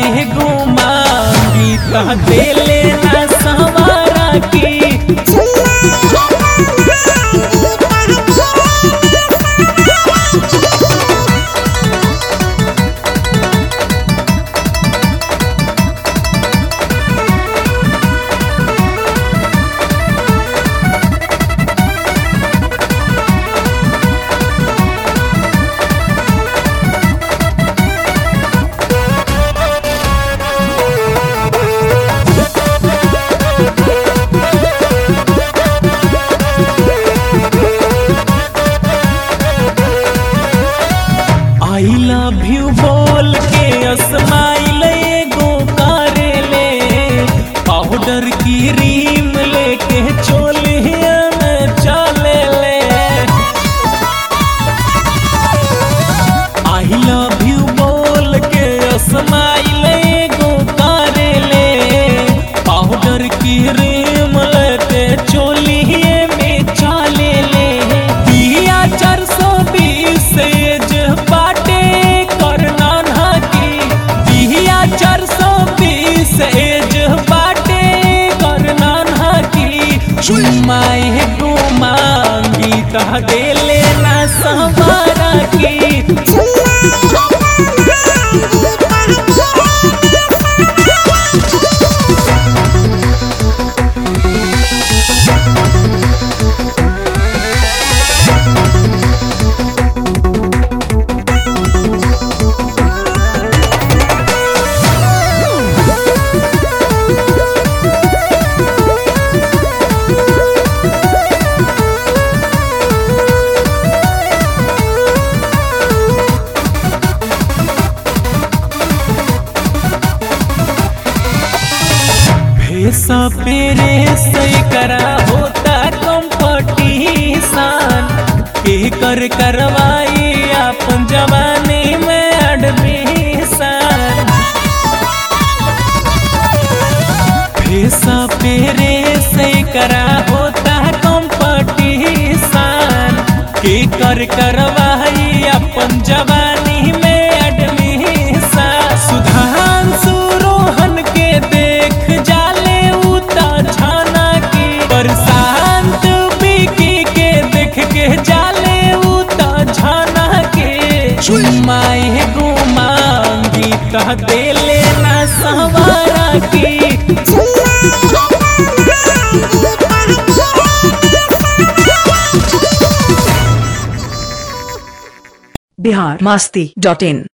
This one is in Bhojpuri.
चुम्माए घुमांगी ता देले ना सवारा की। आई लव यू बोल के स्माइल एगो करेले, पाउडर की रीम लेके चोलिया में चले ले। आई लव यू बोल के स्माइल एगो करेले, पाउडर की रीम लेके चोलिए में चले ले। दिया 420 एज बाटे करना ना की, दिया 420 एज बाटे करना ना की। चुम्माए घुमांगी ता देले ना सवारा की। सपेरे से करा होता कंपटीशन, के कर करवाई अपन जवानी में एडमिशन। सपेरे से करा होता कंपटीशन, के कर करवाई अपन जवानी में एडमिशन। सुधांशु रोहन के देख जाले छाना की, बरसात बिकी के देख के जाले उता छाना के। चुम्माए घुमांगी ता देले ना सवारा की। biharmasti.in